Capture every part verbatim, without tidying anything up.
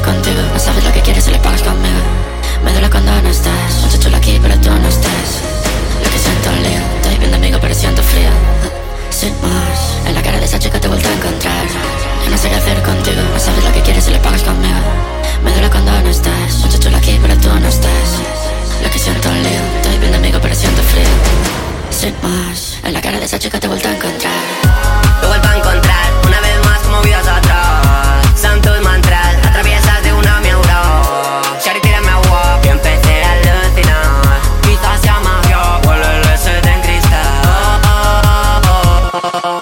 contigo. No sabes lo que quieres si le pagas conmigo. Me duele cuando no estás, mucho chulo aquí pero tú no estás. Lo que siento el lío, estoy bien de amigo pero siento frío. Sin más, en la cara de esa chica te he vuelto a encontrar. Yo no sé qué hacer contigo, no sabes lo que quieres si le pagas conmigo. Me duele cuando no estás, mucho chulo aquí pero tú no estás. Lo que siento el lío, estoy bien de amigo pero siento frío. Sin más, en la cara de esa chica te he vuelto a encontrar. Te he vuelto a encontrar, una vez más como vidas atrás. Santos mantras, atraviesas de una mi aura. Shari, tírame agua, que empecé a alucinar. Quizás sea magia, huele el S D en cristal. Oh, oh,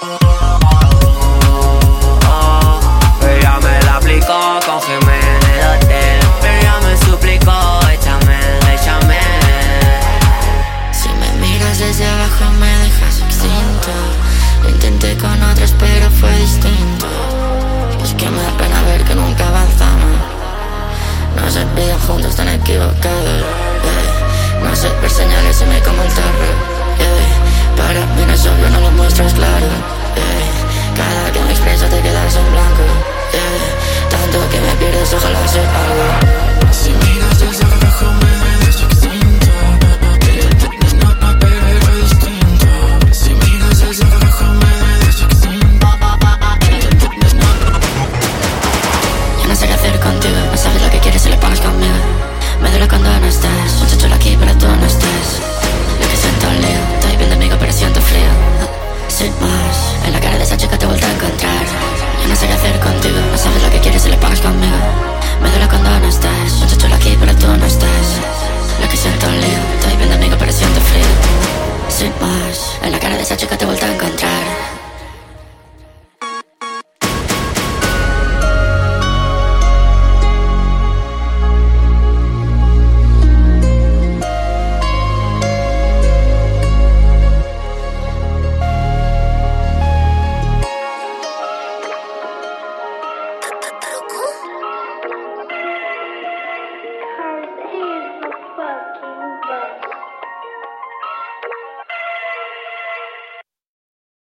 oh, oh. Ella me la aplicó con Jiménez de hotel. Ella me suplicó, échame, échame. Si me miras desde abajo me dejas extinto. Lo intenté con otros pero fue distinto. Es que me da pena ver que nunca avanzamos. No sé vida juntos tan equivocados, yeah. No sé ver señales y me como el terror, yeah. Para mí no es obvio, no lo muestras claro, yeah. Cada que me expreso te quedas en blanco, yeah. Tanto que me pierdes, ojalá sea algo.